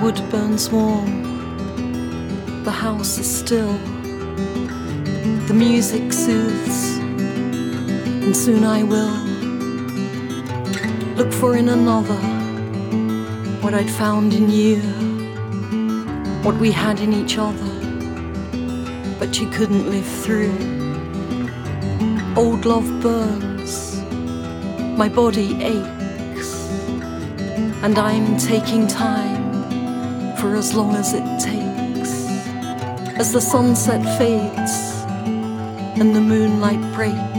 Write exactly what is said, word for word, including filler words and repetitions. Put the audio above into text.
wood burns warm, the house is still, the music soothes, and soon I will look for in another what I'd found in you, what we had in each other, but you couldn't live through. Old love burns, my body aches, and I'm taking time for as long as it takes. As the sunset fades and the moonlight breaks,